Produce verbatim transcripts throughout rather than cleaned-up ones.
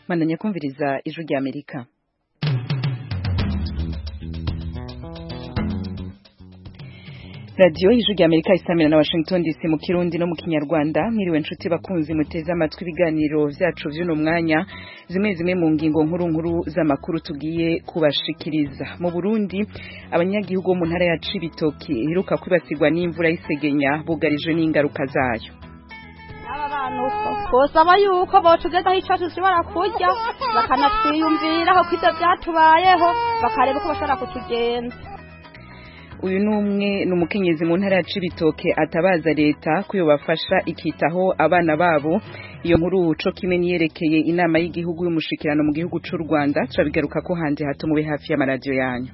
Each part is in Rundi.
Mandanya kumviriza ijwi rya Amerika. Radio ijwi rya Amerika isamira na Washington D C mu Kirundi no mu Kinyarwanda. Mwiriwe nshuti bakunzi muteze amatwi ibiganiro vyacu vy'uno mwanya, zimwe zimwe mu ngingo nkuru nkuru z'amakuru tugiye kubashikiriza. Mu Burundi abanyagihugu mu ntara ya Cibitoke iheruka kwibasirwa n'imvura y'isegenya bugarijwe n'ingaruka zayo. Bosaba yuko botugezaho ico tushobora kurya bakanatwiyumvira ko kwivyo vyatubayeho bakareba uko bashobora kutugenza. Uyu numwe numukenyezi mu ntara ya Cibitoke atabaza leta kuyo bafasha ikitaho abana babo. Iyo nkuru co kimeni yerekeye inama y'igihugu y'umushikirano mu gihugu c'u Rwanda cabigaruka ko hanje hato mube hafi ya maradio yanyu.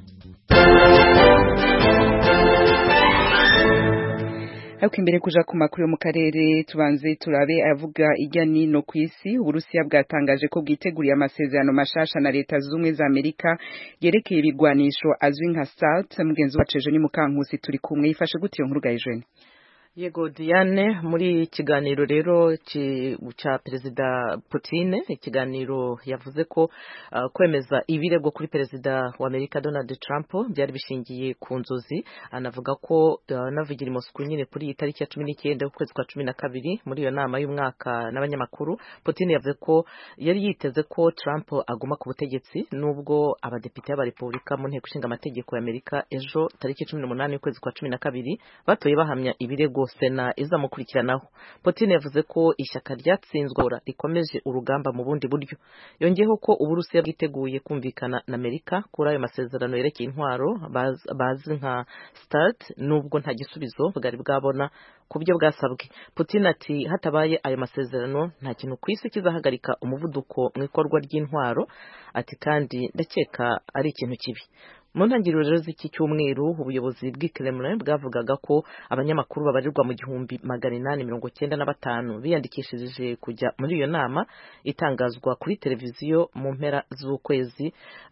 Ariko imbere kuja ku makuru yo mu karere tubanze turabe avuga ijya nino kwisi. Uburusiya bwatangaje ko bwiteguriye amasezerano mashasha na leta z'umwe za Amerika yerekeye ibigwanisho azwi nka START. Mugenzi wacu Eugene Mukankusi turi kumwe yifashe gute iyo nkuru ga Eugene? Yego Diane, muri ikiganiro rero cha Perezida Putin, ikiganiro yavuze ko uh, kwemeza ibirego kuri Perezida wa Amerika Donald Trump byari bishingiye ku nzozi. Anavuga ko uh, navugira Moscow nyine kuri itariki ya cumi n'icyenda ukwezi kwa cumi na kabiri muri iyo nama y'umwaka n'abanyamakuru. Putin yavuze ko yari yiteze ko Trump aguma ku butegetsi nubwo abadepite b'aba Republika mu nteko ishinga amategeko ya Amerika ejo tariki cumi n'umunani ukwezi kwa cumi na kabiri batoye bahamya ibirego Sena izamukurikiranaho. Putin yavuze ko ishyaka ryatsinzwe rikomeje urugamba mu bundi buryo. Yongeyeho ko Uburusiya bwiteguye kumvikana na Amerika kuri ayo masezerano yerekeye intwaro bazi nka START nubwo nta gisubizo bwari bwabona ku byo bwasabwe. Putin ati hatabaye ayo masezerano nta kintu ku isi kizahagarika umuvuduko mu ikorwa ry'intwaro. Ati kandi ndakeka ari ikintu kibi. Mu ntangiriro rero z'iki cyumweru ubuyobozi bw'i Kremlin bwavugaga ko abanyamakuru babarirwa mu gihumbi magana inani mirongo cyenda na batanu biyandikishije kujya muri iyo nama itangazwa kuri televiziyo mu mpera z'ukwezi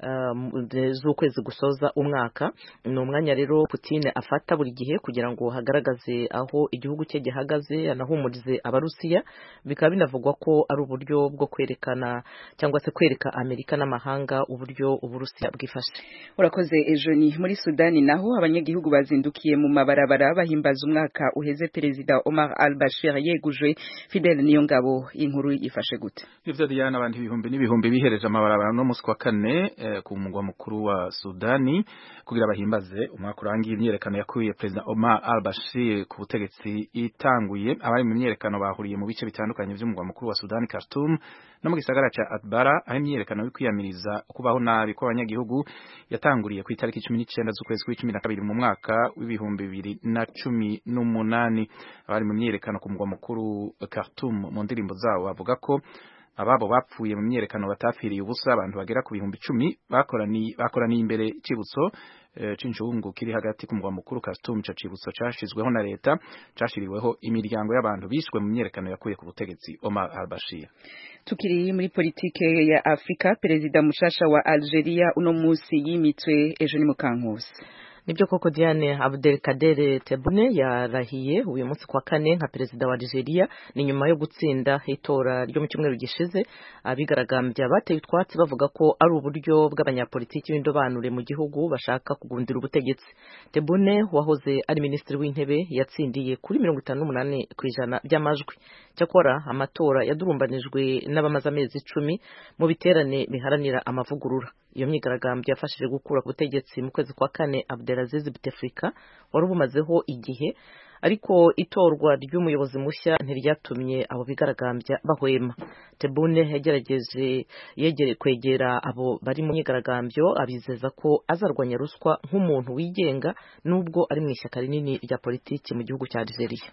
uh, z'ukwezi gusoza umwaka. Ni umwanya rero Putin afata buri gihe kugira ngo hagaragaze aho igihugu cye gihagaze, anahumurize abarusiya. Bikaba binavugwa ko ari uburyo bwo kwerekana cyangwa se kwereka Amerika n'amahanga uburyo Uburusiya bwifashe. Urakoze Ejoni. Muri Sudani naho abanyagihugu bazindukiye mu mabarabara bahimbaza umwaka uheze Perezida Omar al-Bashir yegujwe. Fidel Niyongabo, inkuru yifashe gute? Ivyo Diana, abantu ibihumbi n'ibihumbi bihereje amabarabara no musi wa kane eh, ku mugwa mukuru wa Sudani kugira bahimbaze umwaka urangiye. Imyerekano yakuye Perezida Omar al-Bashir ku butegetsi itanguye. Abari mu myerekano bahuriye mu bice bitandukanye by'umugwa mukuru wa Sudani, Khartoum no mu gisagara ca Atbara, aho imyerekano yo kwiyamiriza kubaho nabi kw'abanyagihugu yatanguriye ku itariki cumi n'icyenda z'ukwezi kwa cumi na kabiri mu mwaka w'ibihumbi bibiri na cumi n'umunani. Abari mu myerekano ku mugwa mukuru Khartoum mu ndirimbo zabo bavuga ko ababo bapfuye mu myerekano batapfiriye ubusa. Abantu bagera ku bihumbi icumi bakoraniye bakoraniye imbere y'icibutso e, c'injungu kiri hagati ku mugwa mukuru Khartoum. Ico cibutso cashizweho na leta, cashiriweho imiryango y'abantu bishwe mu myerekano yakuye ku butegetsi Omar al-Bashir. Tukiri muri politike ya Afrika, Perezida mushasha wa Algeria uno musi yimitwe. Ejo Mukankusi. Nibyo koko Diane, Abdelkader Tebboune yarahiye uyu munsi kwa kane nka perezida wa Algeria. Ni nyuma yo gutsinda itora ryo mu cyumweru gishize. Abigaragambya bateye utwatsi bavuga ko ari uburyo bw'abanyapolitiki b'indobanure mu gihugu bashaka kugundira ubutegetsi. Tebboune wahoze ari minisitiri w'intebe yatsindiye kuri mirongo itanu n'umunani ku ijana by'amajwi. Cyakora amatora yadurumbanijwe n'abamaze amezi icumi mu biterane biharanira amavugurura. Iyo myigaragambyo yafashije gukura ku butegetsi mu kwezi kwa kane Abdelaziz Bouteflika wari bumazeho igihe, ariko itorwa ry'umuyobozi mushya ntiryatumye abo bigaragambya bahwema. Tebboune yagerageje yegere kwegera abo bari mu myigaragambyo abizeza ko azarwanya ruswa nk'umuntu wigenga nubwo ari mu ishyaka rinini rya politiki mu gihugu cya Algeria.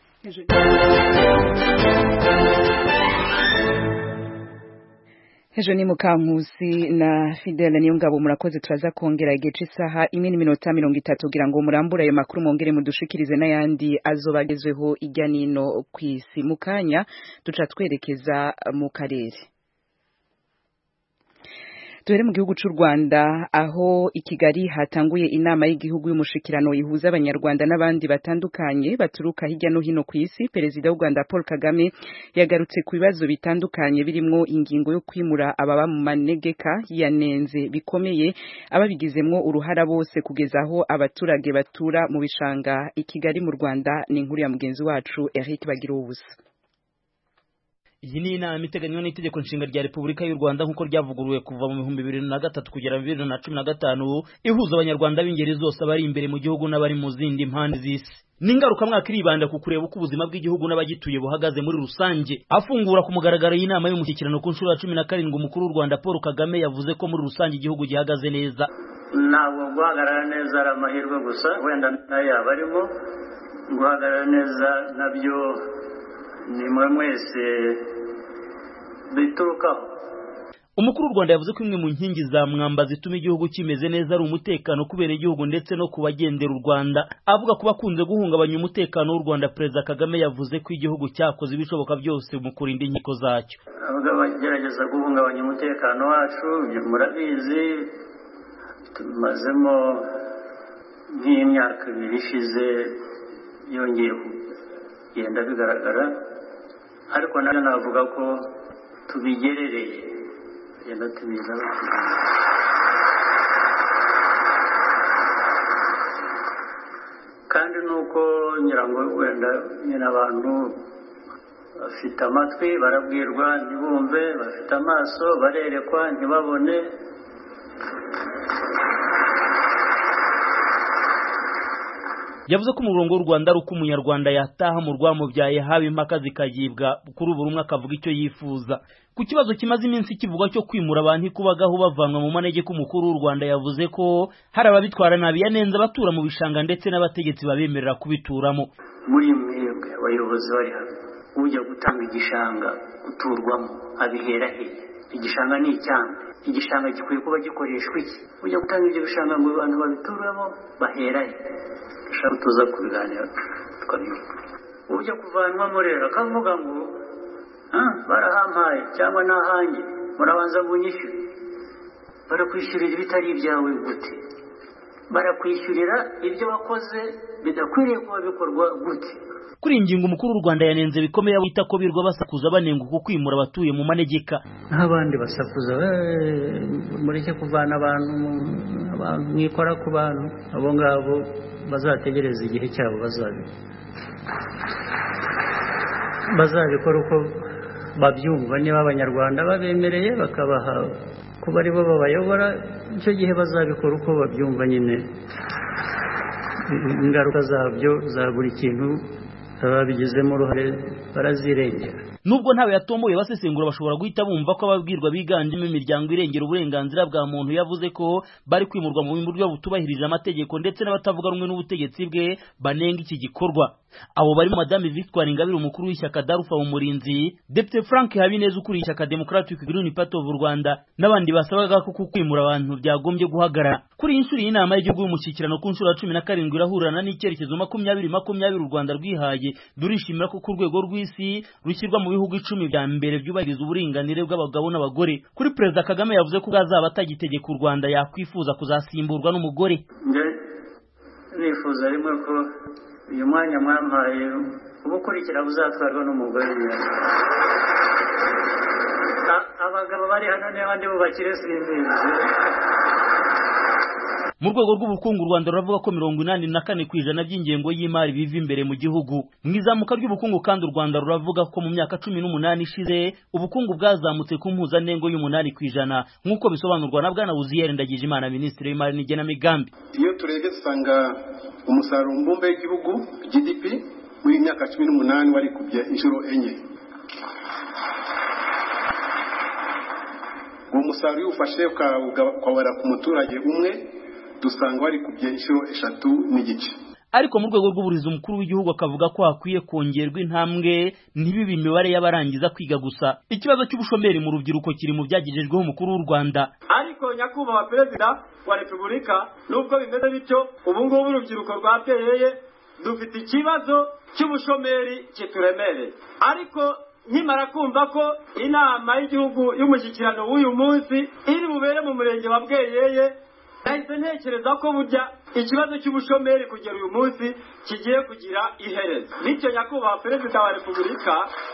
Ejo Mukankusi na Fidel Niyongabo murakoze. Turaza kongera igihe cy'isaha imwe n'iminota mirongo itatu kugira ngo murambure ayo makuru mwongere mudushikirize n'ayandi azobagezweho ijya nino kwisi. Mukanya duca twerekeza mu karere. Duhere mu gihugu cy'u Rwanda aho i Kigali hatanguye inama y'igihugu y'umushikirano ihuza abanyarwanda n'abandi batandukanye baturuka hirya no hino ku isi. Perezida w'u Rwanda Paul Kagame yagarutse ku bibazo bitandukanye birimo ingingo yo kwimura ababa mu manegeka, yanenze bikomeye ababigizemwo uruhara bose kugeza aho abaturage batura mu bishanga i Kigali mu Rwanda. Ni inkuru ya mugenzi wacu Eric Bagiruwubusa. Iyi ni inama iteganywa n'itegeko nshinga rya Repubulika y'u Rwanda nk'uko ryavuguruwe kuva mu bihumbi bibiri na gatatu kugera mu bibiri na cumi na gatanu, ihuza abanyarwanda b'ingeri zose abari imbere mu gihugu n'abari mu zindi mpande z'isi. N'ingaruka mwaka iribanda ku kureba uko ubuzima bw'igihugu n'abagituye buhagaze muri rusange. Afungura ku mugaragaro y'inama y'umushyikirano ku nshuro ya cumi na karindwi, umukuru w'u Rwanda Paul Kagame yavuze ko muri rusange igihugu gihagaze neza. Ntabwo guhagarara neza ari amahirwe gusa, wenda nayo yaba arimo. Guhagarara neza nabyo ni mwe mwese biturukaho. Umukuru w'u Rwanda yavuze ko imwe mu nkingi za mwamba zituma igihugu kimeze neza ari umutekano kubera igihugu ndetse no kubagendera u Rwanda. Avuga ko bakunze guhungabanya umutekano w'u Rwanda, Perezida Kagame yavuze ko igihugu cyakoze ibishoboka byose mu kurinda inkiko zacyo. Avuga bagerageza guhungabanya umutekano wacu, murabizi tumazemo nk'imyaka ibiri ishize yongeye kugenda bigaragara, ariko nabyo navuga ko tubigerereye genda tubiza kandi nuko nyirango wenda nyina abantu bafite amatwi barabwirwa ntibumve, bafite amaso barerekwa ntibabone. Yavuze ko umurongo w'u Rwanda ari uko umunyarwanda yataha mu rwamubyaye haba impaka zikagibwa kuri buri umwe akavuga icyo yifuza. Ku kibazo kimaze iminsi kivugwa cyo kwimura abantu kubagaho bavanwa mu manegeka, umukuru w'u Rwanda yavuze ko hari ababitwara nabi, yanenze abatura mu bishanga ndetse n'abategetsi babemerera kubituramo. Muri mwebwe abayobozi bari hano, ujya gutanga igishanga guturwamo abihera he? Igishanga ni icyambe, igishanga gikwiye kuba gikoreshwa iki? Ujya gutanga ibyo bishanga ngo abantu babituramo bahera he? Dushaka tuza kubiganira twabiri. Ujya kuvanwamo rero akavuga ngo barahampaye cyangwa nahanjye, murabanza munyishyure. Barakwishyurira ibitari ibyawe gute? Barakwishyurira ibyo wakoze bidakwiriye kuba bikorwa gute? Kuri ingingo umukuru w'u Rwanda yanenze bikomeye abita ko birwa basakuza banenga uko kwimura abatuye mu manegeka. N'abandi basakuza mureke kuvana abantu abantu mwikora ku bantu, abo ngabo bazategereza igihe cyabo bazabi bazabikora uko babyumva. Niba abanyarwanda babemereye bakabaha kuba ari bo babayobora, icyo gihe bazabikora uko babyumva. Nyine ingaruka zabyo za buri kintu ababigizemo uruhare barazirengera. Nubwo ntawe yatomboye, basesengura bashobora guhita bumva ko ababwirwa biganjemo imiryango irengera uburenganzira bwa muntu yavuze ko bari kwimurwa mu buryo butubahirije amategeko ndetse n'abatavuga rumwe n'ubutegetsi bwe banenga iki gikorwa. Abo barimo Madame Victoire Ingabire, umukuru w'ishyaka Darufa Umurinzi, Depite Frank Habineza ukuriye ishyaka Democratic Green Party of Rwanda, n'abandi basabaga ko kwimura abantu byagombye guhagarara. Kuri iyi nshuro y'inama y'igihugu y'umushyikirano ku nshuro ya cumi na karindwi irahurana n'icyerekezo makumyabiri makumyabiri u Rwanda rwihaye. Durishimira ko ku rwego rw'isi rushyirwa mu bihugu icumi bya mbere byubahiriza uburinganire bw'abagabo n'abagore. Kuri Perezida Kagame yavuze ko azaba atagitegeka u Rwanda yakwifuza kuzasimburwa n'umugore. Nifuza rimwe ko uyu mwanya mwampaye ubukurikira buzatwarwa n'umugore. Abagabo bari hano n'abandi bubakire simbizi. Mu rwego rw'ubukungu u Rwanda ruravuga ko mirongo inani na kane ku ijana by'ingengo y'imari biva imbere mu gihugu. Mu izamuka ry'ubukungu kandi u Rwanda ruravuga ko mu myaka cumi n'umunani ishize ubukungu bwazamutse ku mpuzandengo y'umunani ku ijana nk'uko bisobanurwa na Bwana Uziyeri Ndagijimana, Minisitiri w'Imari n'Igenamigambi. Iyo turebye dusanga umusaruro mbumbe w'igihugu G D P muri myaka cumi n'umunani wari kubye inshuro enye. Uwo musaruro ufashe ukawara ku muturage umwe dusanga wari kubye inshuro eshatu n'igice. Ariko mu rwego rw'uburizi umukuru w'igihugu akavuga ko hakwiye kongerwa intambwe ntibibe imibare y'abarangiza kwiga gusa. Ikibazo cy'ubushomeri mu rubyiruko kiri mu byagejejweho umukuru w'u Rwanda. Ariko nyakubahwa Perezida wa Repubulika, nubwo bimeze bityo ubu ngubu urubyiruko rwateye dufite ikibazo cy'ubushomeri kituremereye. Ariko nkimara kumva ko inama y'igihugu y'umushyikirano w'uyu munsi iri bubere mu murenge wa Bweyeye, nahise ntekereza ko burya ikibazo cy'ubushomeri kugera uyu munsi kigiye kugira iherezo. Bityo nyakubahwa perezida wa repubulika,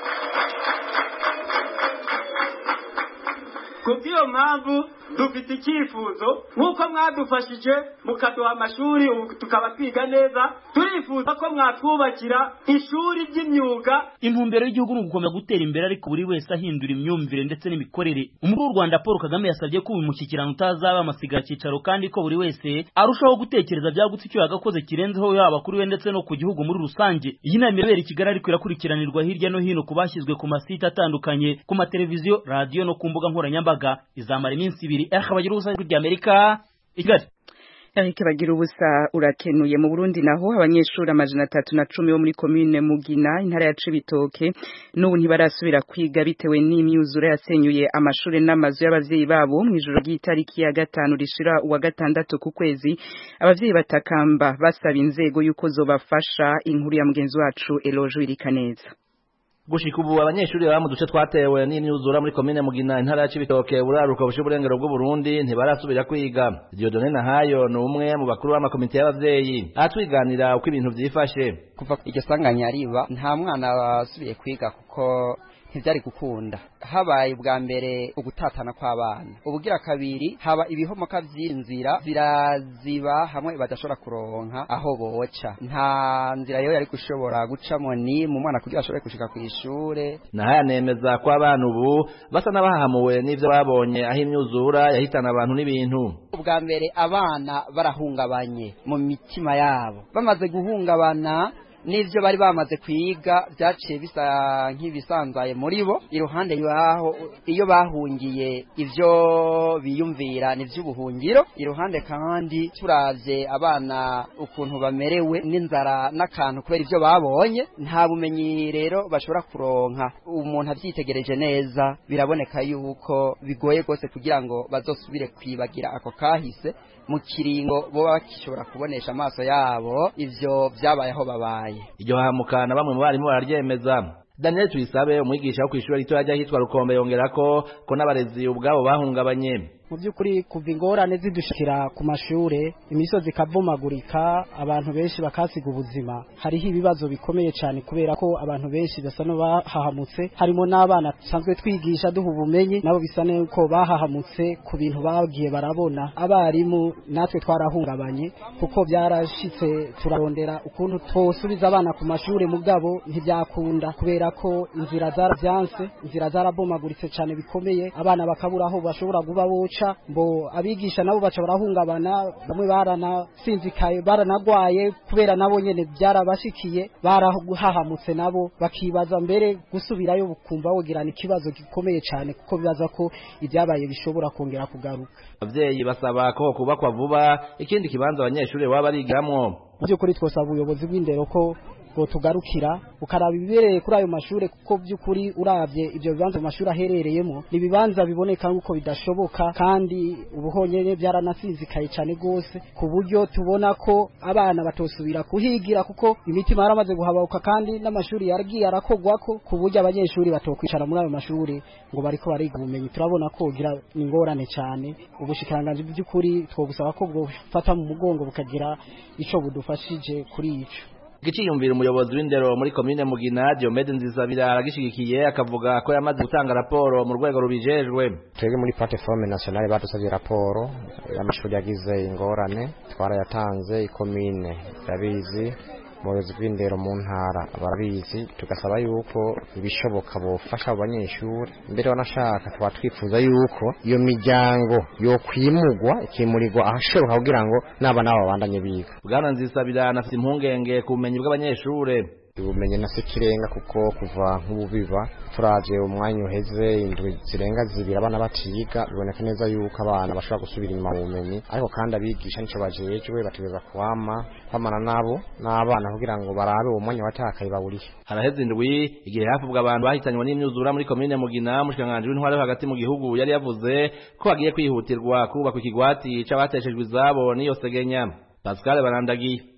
kubw'iyo mpamvu dufite icyifuzo nk'uko mwadufashije mukaduha amashuri ubu tukaba twiga neza, turifuza ko mwatwubakira ishuri ry'imyuga. Intumbero y'igihugu ni ugukomeza gutera imbere, ariko buri wese ahindura imyumvire ndetse n'imikorere. Umukuru w'u Rwanda Paul Kagame yasabye ko uyu mushyikirano utazaba amasigara cyicaro, kandi ko buri wese arushaho gutekereza byagutse icyo yagakoze kirenzeho, yaba kuri we ndetse no ku gihugu muri rusange. Iyi nama irabera i Kigali, ariko irakurikiranirwa hirya no hino ku bashyizwe ku masite atandukanye, ku mateleviziyo, radiyo no ku mbuga nkoranyambaga. Izamara iminsi ibiri. Bagira ubusa ry'Amerika i Kigali. Eric Bagira ubusa urakenuye. Mu Burundi naho abanyeshuri amajana atatu na cumi bo muri commune Mugina intara ya Cibitoke n'ubu ntibarasubira kwiga bitewe n'imyuzure yasenyuye amashuri n'amazu y'abavyeyi babo mu ijoro ry'itariki ya gatanu rishira uwa gatandatu ku kwezi. Abavyeyi batakamba basaba inzego yuko zobafasha. Inkuru ya mugenzi wacu Eloge Irikaneza. Gushika ubu abanyeshuri baba mu duce twatewe n'imyuzura muri komine Mugina intara ya Cibitoke buraruka bushe burengero bw'u Burundi ntibarasubira kwiga. Dieudonne Nahayo ni umwe mu bakuru b'amakomite y'abavyeyi, atwiganira uko ibintu vyifashe. Kuva iryo sanganya riba nta mwana wasubiye kwiga kuko ntivyari gukunda. Habaye ubwa mbere ugutatana kw'abana, ubugira kabiri haba ibihomoka vy'inzira ziraziba hamwe badashobora kuronka aho boca. Nta nzira yo yari gushobora gucamo ni mu mwana kugira ashobore gushika ku ishure. Nahaye anemeza ko abana ubu basa n'abahamuwe n'ivyo babonye aho imyuzura yahitana abantu n'ibintu. Ubwa mbere abana barahungabanye mu mitima yabo, bamaze guhungabana n'ivyo bari bamaze kwiga byaciye bisa nk'ibisanzaye muri bo. Iruhande yaho iyo bahungiye ivyo biyumvira n'ivy'ubuhungiro, iruhande kandi turavye abana ukuntu bamerewe n'inzara n'akantu kubera ivyo babonye, nta bumenyi rero bashobora kuronka. Umuntu avyitegereje neza biraboneka yuko bigoye gose kugira ngo bazosubire kwibagira ako kahise mu kiringo bo bakishobora kubonesha amaso yabo ivyo vyabayeho babaye. Iryo hamukana bamwe mu barimu bararyemeza. Daniel Tuyisabe umwigisha wo kwishura rito yajya hitwa Rukombe yongerako ko n'abarezi ubwabo bahungabanye. Mu by'ukuri kuva ingorane zidushikira ku mashure, imisozi ikavumagurika, abantu benshi bakasiga ubuzima, hariho ibibazo bikomeye cyane kubera ko abantu benshi basa no bahahamutse, harimo n'abana sanzwe twigisha duha ubumenyi nabo bisa nuko bahahamutse ku bintu bagiye barabona. Abarimu natwe twarahungabanye kuko byarashitse turarondera ukuntu twosubiza abana ku mashure, mugabo ntibyakunda kubera ko inzira zaravyanse, inzira zarabomaguritse cyane bikomeye, abana bakabura aho bashobora guba boca. Mbo abigisha nabo baca barahungabana, bamwe baranasinzikaye baranagwaye kubera nabo nyene byarabashikiye, barahahamutse nabo bakibaza mbere gusubirayo bukumva wogirana ikibazo gikomeye cyane kuko bibaza ko ibyabaye bishobora kongera kugaruka. Abavyeyi basaba ko kubakwa vuba ikindi kibanza abanyeshuri baba barigamwo. Mu by'ukuri twosaba ubuyobozi bw'indero ko tugarukira ukaraba ibibereye kuri ayo mashure, kuko by'ukuri uravye ivyo bibanza mu mashuri aherereyemo ni bibanza biboneka nk'uko bidashoboka, kandi ubuhonyene byaranasinzikaye cyane gose ku buryo tubona ko abana batosubira kuhigira kuko imitima yaramaze guhababuka, kandi n'amashuri yaragiye arakogwako ku buryo abanyeshuri batokwicara muri ayo mashuri ngo bariko bariga ubumenyi. Turabona ko gira ingorane cyane. Ubushikiranganje by'ukuri twobusaba ko bwofata mu mugongo bukagira ico budufashije kuri ico. Giciyumvira umuyobozi w'indero muri komine Mugina Diomede Nzisabira aragishigikiye, akavuga ko yamaze gutanga raporo mu rwego rubijejwe. Twebwe muri plateforme nationale badusabye raporo y'amashuri yagize ingorane, twarayatanze ikomine yabizi, umuyobozi w'indero mu ntara barabizi, tugasaba yuko ibishoboka bofasha abanyeshuri. Mbere wanashaka twa twifuza yuko iyo miryango yo kwimugwa ikimurirwa ahashoboka kugira ngo n'abana babo bandanye biga. Bwana Nzisabira anafite impungenge ku bumenyi bw'abanyeshure. Ubumenyi nasi kirenga kuko kuva nk'ububiba turaje umwanya uheze indwi zirenga zibira abana batiga, biboneka neza yuko abana bashobora gusubira inyuma mu bumenyi, ariko kandi abigisha nico bajejwe bategeza kwama kwamana nabo n'abana kugira ngo barabe uwo mwanya watakaye bawurihe. Haraheze indwi igihe hafubwa abantu bahitanywe n'imyuzura muri komine Mugina, mushikanganje w'intware hagati mu gihugu yari yavuze ko hagiye kwihutirwa kubaka ikigwati c'abateshejwe izabo n'iyo segenya. Pascal Barandagiye.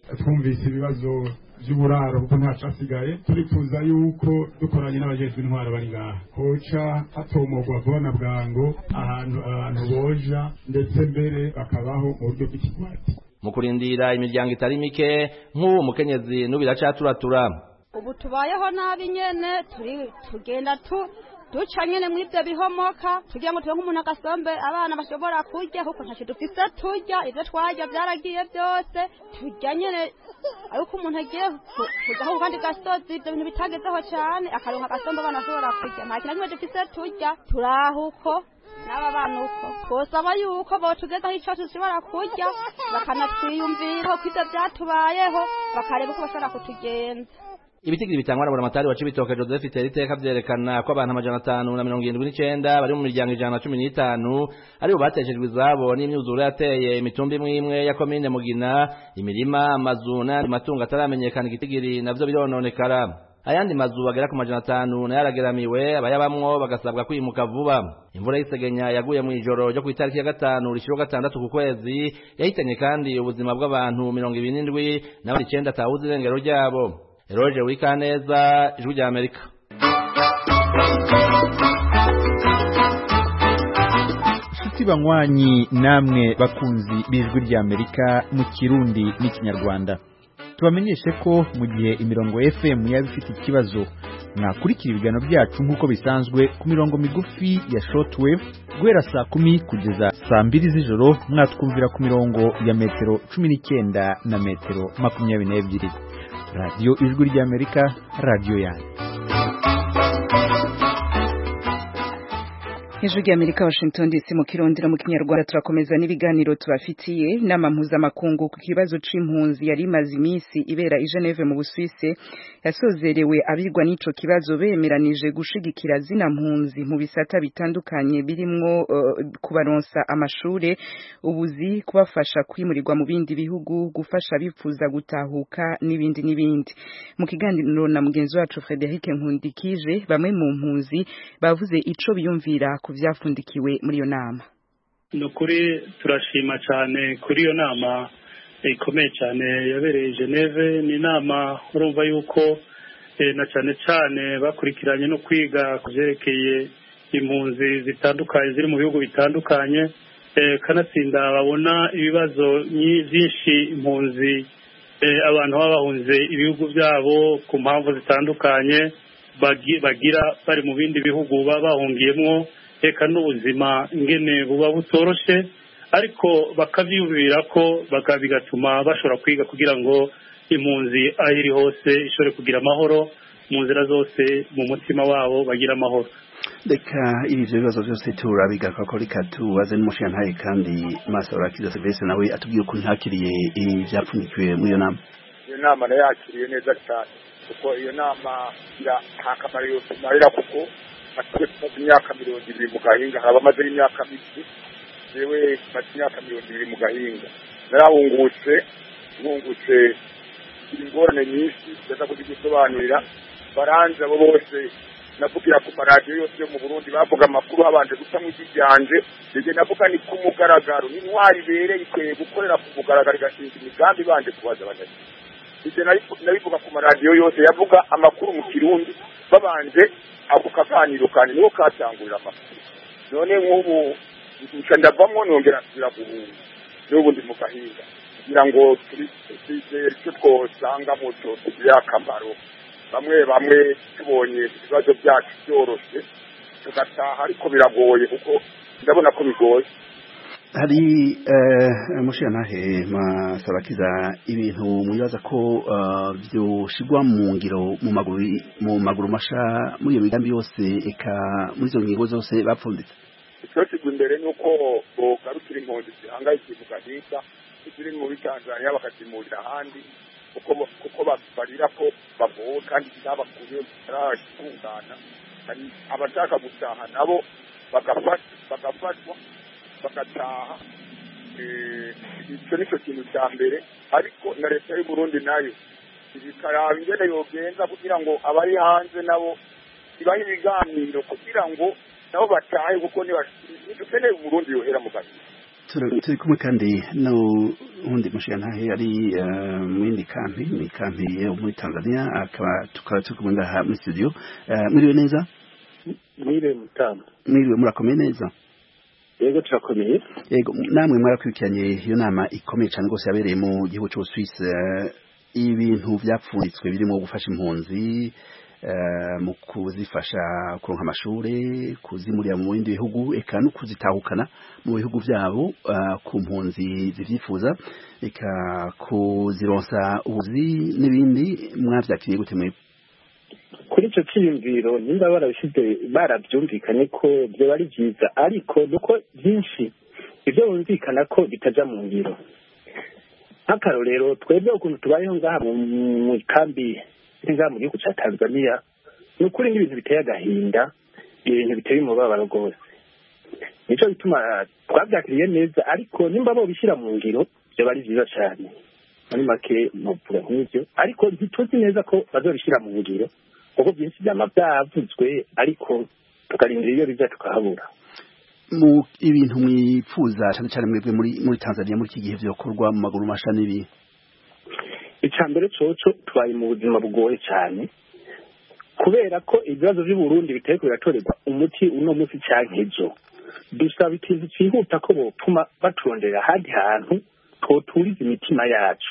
twumvise ibibazo by'uburaro kuko ntacasigaye turifuza yuko dukoranye n'abajejwe intwaro bari ngaha hoca hatomogwa vuba na bwango ahantu abantu boja ndetse mbere bakabaho mu buryo bw'ikigwati mu kurindira imiryango itari mike nk'ubu mukenyezi n'ubiracaturatura ubu tubayeho nabi nyene turi tugenda tu duca nyene mw'ivyo bihomoka tugira ngo turonke umuntu agasombe abana bashobora kurya kuko ntacyo dufise turya ivyo twarya vyaragiye vyose turya nyene ariko umuntu agiye kujaho kandi gasozi ivyo bintu bitagezeho cane akaronka agasombe abana bashobora kurya nta kintu kimwe dufise turya turahuko n'aba bana uko twosaba yuko botugezaho ico dushobora kurya bakanatwiyumviraho ko ivyo vyatubayeho bakareba uko bashobora kutugenza ibitigiri bitangwa na buramatari wa Cibitoke Joseph Teriteka vyerekana ko abantu amajana atanu na mirongo irindwi n'icenda bari mu miryango ijana na cumi n'itanu aribo bateshejwe izabo n'imyuzure yateye imitumba imwe imwe ya komine Mugina imirima amazu n'andi matungo ataramenyekana igitigiri navyo birononekara ayandi mazu bagera ku majana atanu nayo arageramiwe abayabamwo bagasabwa kwimuka vuba imvura y'isegenya yaguye mu ijoro ryo ku itariki ya gatanu rishiro gatandatu ku kwezi yahitanye kandi ubuzima bw'abantu mirongo ibiri n'indwi n'abandi icenda atawuzi irengero ryabo Eroje Wikaneza ijwi rya Amerika Shuti banywanyi namwe bakunzi bijwi rya Amerika mu Kirundi n'ikinyarwanda tubamenyeshe ko mu gihe imirongo F M yabifite ikibazo mwakurikira ibiganiro byacu nk'uko bisanzwe ku mirongo migufi ya shortwave guhera saa kumi kugeza saa mbiri z'ijoro mwatwumvira ku mirongo ya metero cumi n'icyenda na metero makumyabiri n'ebyiri Radio Ijwi rya Amerika radio yanyu Ijwi rya Amerika Washington D C mu kirondera mu kinyarwanda turakomeza n'ibiganiro tubafitiye inama mpuzamakungu ku kibazo c'impunzi yari imaze iminsi ibera i Geneve mu Busuwisi yasozerewe abigwa n'ico kibazo bemeranije gushigikira zina mpunzi mu bisata bitandukanye birimwo uh, kubaronsa amashure ubuzi kubafasha kwimurirwa mu bindi bihugu gufasha bifuza gutahuka n'ibindi n'ibindi mu kiganiro na mugenzi wacu Frederic Nkundikije bamwe mu mpunzi bavuze ico biyumvira kuvyafundikiwe muri iyo nama nukuri turashima cyane kuri iyo nama ikomeye cyane yabereye Geneve ni nama urumva yuko e, na cyane cyane bakurikiranye no kwiga kuvyerekeye impunzi zitandukanye ziri mu bihugu bitandukanye e, kanatsinda babona ibibazo byinshi impunzi e, abantu babahunze ibihugu byabo ku mpamvu zitandukanye bagira bari mu bindi bihugu babahungiyemo eka n'ubuzima ngene buba butoroshe ariko bakavyumvira ko bakabigatuma bashobora kwiga kugira ngo impunzi ahiri hose ishobore kugira amahoro mu nzira zose mu mutima wabo bagira amahoro reka ibyo bibazo byose turabiga ko reka tubaze n'umushingantahe kandi Masoro Kiza Silvestre nawe atubwiye uko ntakiriye ibyapfundikiwe muri iyo nama iyo nama nayakiriye neza cyane kuko iyo nama ira akamaro yose marira kuko atwe imyaka mirongo ibiri mu gahinga haba amaze imyaka mike jewe maze imyaka mirongo ibiri mu gahinga narahungutse nkungutse ingorane nyinshi ndaza kuzigusobanurira baranze abo bose navugira ku maradiyo yose yo mu Burundi bavuga amakuru habanje guca mu kijyanje nige navuga ni ku mugaragaro ni ntwari bereye ikwiye gukorera ku mugaragaro igashinga imigambi banje kubaza abanyagihugu ije nabivuga ku maradiyo yose yavuga amakuru mu Kirundi babanje ako kaganiro kandi niho katangurira amakuru none nk'ubu ndavamo nongera nsubira guhunga n'ubu ndi mu gahinga kugira ngo twizere icyo twosanga mu cyo tugira akamaro bamwe bamwe tubonye ibibazo byacu byoroshye tugataha ariko biragoye kuko ndabona ko bigoye hari umushingantahe Masoro Kiza ibintu mwibaza ko byoshigwa mu ngiro mu maguru mu maguru masha muri iyo migambi yose eka muri izo ngingo zose bapfunditse icyo kigwa imbere nuko bogarukira impunzi zihangayikiye mu gahinga ziri mu Tanzania bakazimurira ahandi kuko kuko barira ko bavuwe kandi n'abakuye barashungana hari abashaka gutaha nabo bagafatwa bagafatwa bagataha icyo nicyo kintu cya mbere ariko na leta y'u Burundi nayo ibikaraba ingene yogenza kugira ngo abari hanze nabo ibahe ibiganiro kugira ngo nabo batahe kuko nidukeneye u Burundi yohera mu gahinga turi kumwe kandi n'uwundi mushiyantahe ari mu yindi kampi ni kampi yo muri Tanzania akaba tukaba turi kumwe ngaha muri studio. Mwiriwe neza? Mwiriwe mutama. Mwiriwe murakomeye neza? Yego turakomeye. Yego namwe mwarakwirikiranye iyo nama ikomeye cyane rwose yabereye mu gihugu cy'u Swiss, ibintu byapfunditswe birimo gufasha impunzi mu kuzifasha kuronka amashure, kuzimurira mu bindi bihugu, eka no kuzitahukana mu bihugu byabo ku mpunzi zivyifuza, eka kuzironsa ubuzi n'ibindi. Mwavyakiriye gute mwe? Kuri ico cyiyumviro nimba barabishize barabyumvikanye ko byo bari byiza, ariko nuko byinshi ibyo bumvikana ko bitaja mu ngiro. Akarorero twebwe ukuntu tubayeho ngaha mu kambi ngaha mu gihugu cya Tanzania, ni ukuri n'ibintu biteye agahinda, ibintu biteye umubabaro rwose. Nico bituma twabyakiriye neza, ariko nimba bo bishyira mu ngiro byo bari byiza cyane. Muri make muvuga nk'ibyo, ariko ntituzi neza ko bazobishyira mu ngiro kuko byinshi byama byavuzwe, ariko tukarindira iyo bija tukahabura. Mu ibintu mwifuza cyane cyane mwebwe muri muri Tanzania muri iki gihe byokorwa mu maguru masha nibi? Icambere coco twaye mu buzima bugoye cyane, kubera ko ibibazo by'u Burundi biteye biratorerwa umuti uno munsi canke ejo. Dusaba ikintu cyihuta ko bopfuma baturondera ahandi hantu twoturiza imitima yacu,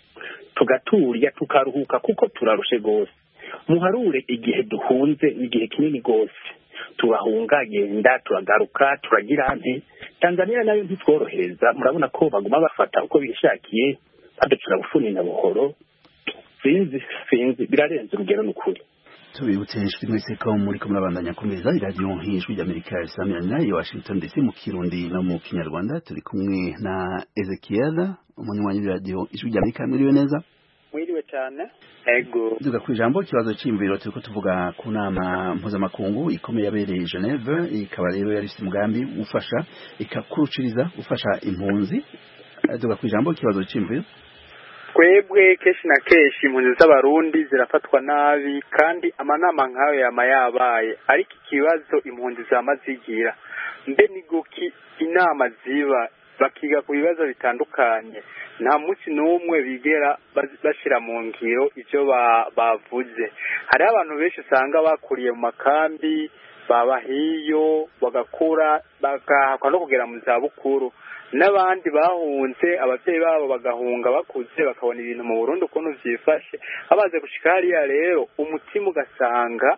tugaturiya tukaruhuka kuko turarushe gose. Muharure igihe duhunze igihe kinini gose, turahunga genda turagaruka turagira nte. Tanzania nayo ntitworohereza, murabona ko baguma bafata uko bishakiye, baducura bufuni na buhoro. Sinzi sinzi birarenze urugero n'ukuri. Tubibutse ijwi mwese ko muri ko murabandanya kumeza iradiyo nk'ijwi ry'Amerika risamirana i Washington D C mu Kirundi no mu Kinyarwanda. Turi kumwe na Ezekiel umunywanyi w'iradiyo ijwi ry'Amerika. Mwiriwe neza? Mwiriwe cyane. Ego. Duga ku ijambo kibazo cy'imbiro turiko tuvuga ku nama mpuzamakungu ikomeye yabereye Geneve, ikaba rero yari ifite umugambi ufasha ikakuruciriza ufasha impunzi. Duga ku ijambo kibazo cy'imbiro. Kwebwe keshi na keshi impunzi z'abarundi zirafatwa nabi, kandi amanama nkayo yama yabaye, ariko ikibazo impunzi zamazigira mbe ni guki inama ziba bakiga ku bibazo bitandukanye, nta munsi n'umwe bigera bashira mu ngiro ivyo bavuze. Hari abantu benshi usanga bakuriye mu makambi babahiyo bagakura bagahakwa no kugera mu zabukuru, n'abandi bahunze abavyeyi babo bagahunga bakuze bakabona ibintu mu Burundi ukuntu vyifashe, abaze gushika hariya rero umutima ugasanga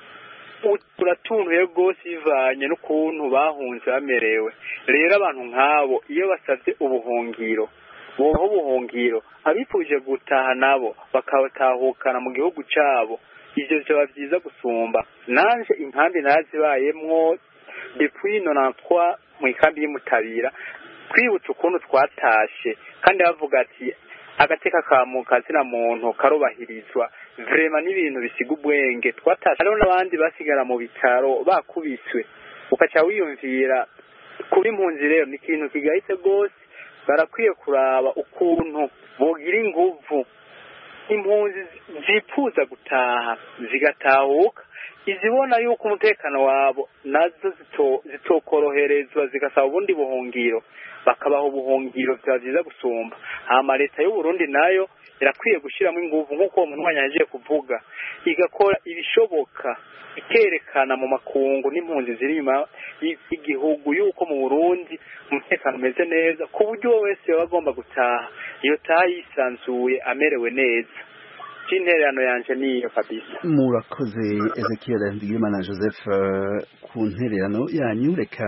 uratuntuye rwose bivanye n'ukuntu bahunze bamerewe. Rero abantu nk'abo iyo basavye ubuhungiro boho ubuhungiro abifuje gutaha nabo bakabatahukana mu gihugu cabo, ivyo vyoba vyiza gusumba. Nanje inkambi nazibayemwo depuis nonantwa mu ikambi y'Umutabira, twibutse ukuntu twatashe kandi bavuga ati agateka ka mukazina muntu karubahirizwa, vrema n'ibintu bisiga ubwenge. Twatashe hariho n'abandi basigara mu bitaro bakubiswe, ukaca wiyumvira kuri impunzi. Rero ni ikintu kigayitse gose, barakwiye kuraba ukuntu bogira inguvu impunzi zipfuza gutaha zigatahuka, izibona yuko umutekano wabo nazo zitokoroherezwa zigasaba ubundi buhungiro, bakabaho ubuhungiro vya vyiza gusumba. Hama leta y'u Burundi nayo irakwiye gushiramo inguvu nk'uko umuntu wanyaje kuvuga, igakora ibishoboka ikerekana mu makungu n'impunzi ziri inyuma y'igihugu yuko mu Burundi umutekano umeze neza, ku buryo wese yaba agomba gutaha iyo taha yisanzuye amerewe neza. Intererano yanje niyo kabisa. Murakoze Ezekiel Ndigimana Joseph ku ntererano yanyu. Reka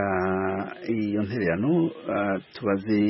iyo ntererano uh, tubaze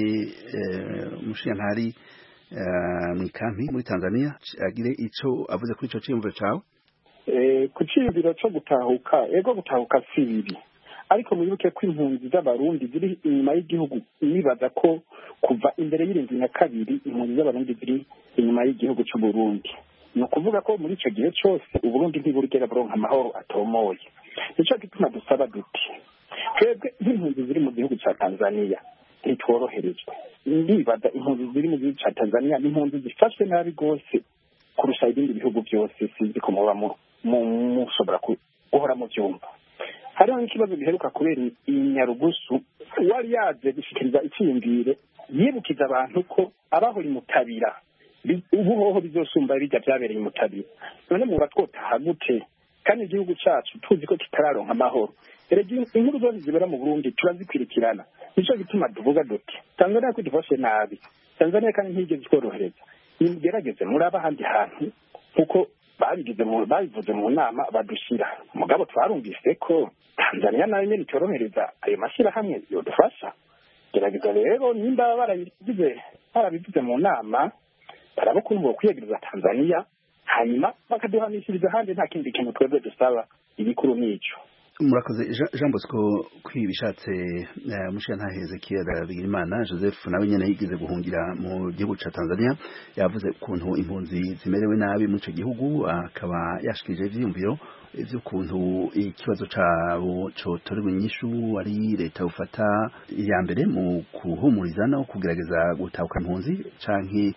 uh, umushiyantari uh, mu ikampi muri Tanzania agire ico avuze kuri ico ciyumviro cawe. Eh ku ciyumviro cyo gutahuka, ego gutahuka si bibi, ariko mwibuke ko impunzi z'abarundi ziri inyuma y'igihugu, nibaza ko kuva imbere y'irindwi na kabiri impunzi z'abarundi ziri inyuma y'igihugu cy'u Burundi. Ni ukuvuga ko muri icyo gihe cyose Uburundi ntiburigera buronka amahoro atomoye. Nicyo gituma dusaba duti twebwe nk'impunzi ziri mu gihugu cya Tanzania ntitworoherejwe. Ndibaza impunzi ziri mu gihugu cya Tanzania ni impunzi zifashwe nabi rwose kurusha ibindi bihugu byose. Sinzi ko muba mushobora guhora mu byumva. Hariho n'ikibazo giheruka kubera i Nyarugusu uwari yaje gushikiriza icyiyumviro yibukiza abantu ko abahora imutabira ubu hoho bizosumba bijya byabereye imutabira none mu batwotaha gute kandi igihugu cyacu tuzi ko kitararonka amahoro erega inkuru zose zibera mu Burundi turazikwirikirana nicyo gituma tuvuga duti Tanzania ko idufashe nabi Tanzania kandi ntigeze tworohereza nimugerageze muri abahandi hantu kuko babigize mu babivuze mu nama badushira mugabo twarumvise ko Tanzania nayo nyene itorohereza ayo mashyirahamwe yodufasha gerageza rero nimba barabigize barabivuze mu nama barabakumva kwiyegereza Tanzania hanyuma bakaduhanishiriza ahandi nta kindi kintu twebwe dusaba igikuru nico. Murakoze Jean Bosco kwibishatse mushana Hezekiel Bigirimana Joseph nawe nyene yigize guhungira mu gihugu ca Tanzania yavuze ukuntu impunzi zimerewe nabi mu ico gihugu akaba yashikije ivyumviro ivy'ukuntu ikibazo cabo cotorewe inyishu ari leta ufata iya mbere mu kuhumuriza no kugerageza gutahuka impunzi canke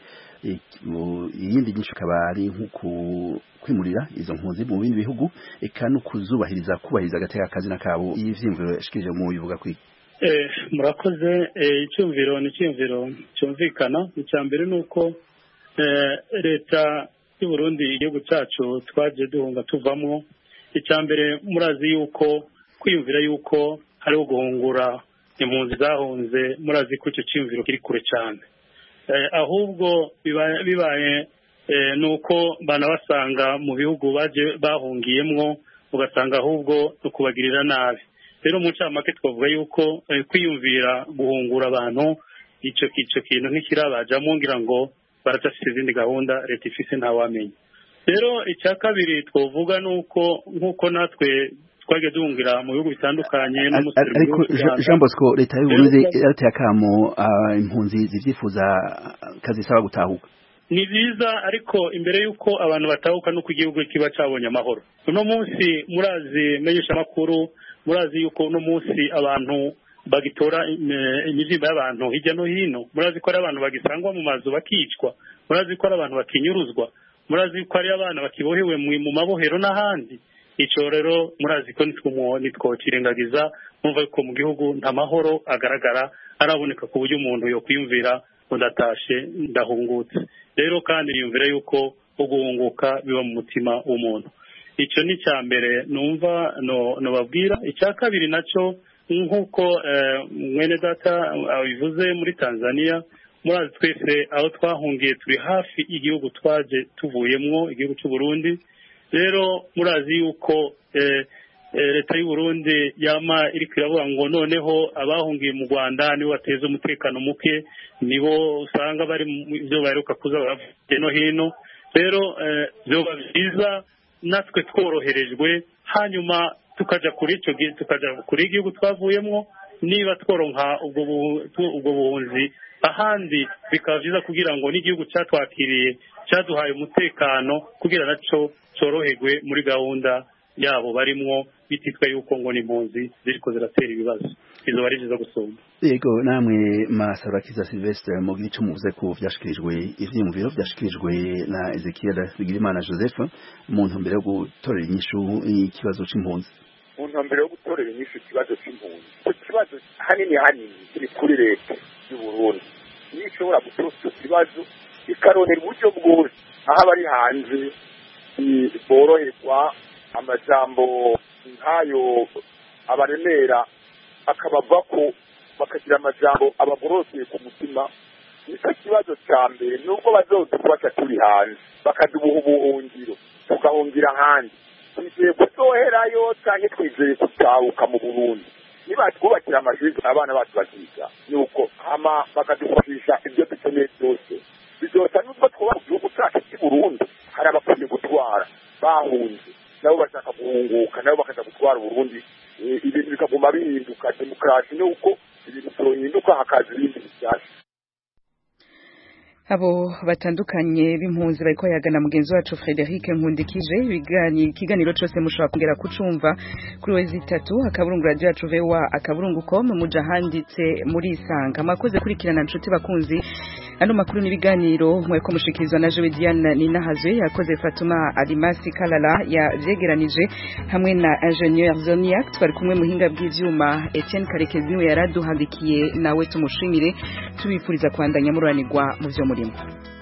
iyindi nyinshi akaba ari nko kwimurira izo mpunzi mu bindi bihugu eka no kuzubahiriza kubahiriza agateka kazi na kabo ivyimviro yashikije mu bivuga kwi eh murakoze icyumviro ni cyumviro cyumvikana icyambere nuko eh leta y'u Burundi igihugu cyacu twaje duhunga tuvamwo icyambere murazi yuko kwiyumvira yuko hari guhungura impunzi zahunze murazi ko icyo cyumviro kiri kure cyane ahubwo bibaye nuko banabasanga mu bihugu baje bahungiyemwo ugasanga ahubwo ukubagirira nabi rero mu cyamake twavuga yuko kwiyumvira guhungura abantu icyo kico kintu nk'ikirabajamo ngira ngo baratafite izindi gahunda leta ifise ntawamenya rero icya kabiri twavuga nuko nkuko natwe twage duhungira mu bihugu bitandukanye no mu ariko Jean Bosco leta y'u Burundi yarateye akamo impunzi zivyifuza kazisaba gutahuka ni biza ariko imbere yuko abantu batahuka no ku gihugu kiba cabonye amahoro uno munsi murazi menyesha makuru murazi yuko uno munsi abantu bagitora imizimba y'abantu hirya no hino murazi ko ari abantu bagisangwa mu mazu bakicwa murazi ko ari abantu bakinyuruzwa murazi ko ari abana bakibohewe mu mabohero n'ahandi ico rero murazi ko nitwo nitwo kirengagiza mumva ko mu gihugu nta mahoro agaragara araboneka ku buryo umuntu yo kwiyumvira ndatashe ndahungutse rero kandi yumvira yuko uguhunguka biba mu mutima w'umuntu ico ni cyambere numva no no babwira icya kabiri naco nkuko mwene data abivuze muri Tanzania murazi twese aho twahungiye turi hafi igihugu twaje tuvuyemwo igihugu cy'u Burundi rero murazi yuko leta y'u Burundi yama iri kwiravuga ngo noneho abahungiye mu Rwanda nibo bateza umutekano muke nibo usanga bari ibyo baheruka kuza baravuye no hino rero byo biza natwe tworoherejwe hanyuma tukaja kuri ico tukaja kuri igihugu twavuyemwo niba tworonka ubwo ubwo buhunzi ahandi bikaba byiza kugira ngo n'igihugu cyatwakiriye cyaduhaye umutekano kugira naco cyoroherwe muri gahunda yabo barimwo bititwa yuko ngo ni impunzi ziriko ziratera ibibazo izo bari ziza gusumba yego namwe Masarakiza Sylvestre mu gice muvuze ko vyashikirijwe ivyimviro vyashikirijwe na Ezekiel Bigirimana Joseph mu ntumbero yo gutorera inyishu ikibazo c'impunzi mu ntumbero yo gutorera inyishu ikibazo c'impunzi ikibazo hanini hanini kiri kuri leta y'u Burundi niyo ishobora gutora ikibazo ikaronera uburyo bwose aho abari hanze boroherwa amajambo nkayo abaremera akabava ko bakagira amajambo abagororokeye ku mutima nicyo kibazo cya mbere nubwo bazodufasha turi hanze bakaduha ubuhungiro tugahungira ahandi twizeye kuzoherayo cyangwa twizeye gutahuka mu Burundi niba twubakira amashuri abana bacu bakiga nuko hama bakadufashisha ibyo dukeneye byose bizosa nubwo twubaha igihugu cyacu cy'i Burundi hari abakwiye gutwara bahunze nabo bashaka guhunguka nabo bakaza gutwara Burundi ibintu bikaguma bihinduka demokarasi nuko ibintu byohinduka hakaza ibindi bishyashya abo batandukanye b'impunzi bariko yagana mugenzi wacu Frederic Nkundikije bigani kiganiro cyose mushobora kongera kucumva kuri wezi itatu akaburungu radio yacu V O A akaburungu com muja handitse muri isanga makoze kurikirana nshuti bakunzi ano makuru n'ibiganiro mweko mushikirizwa na Jewe Diane Ninahazwe yakoze Fatuma Alimasi Kalala ya vyegeranije hamwe na Ingenieur Zoniac twari kumwe muhinga bw'ivyuma Etienne Karekezi niwe yaraduhandikiye nawe tumushimire tubifuriza kwandanya muranirwa mu vyo murimo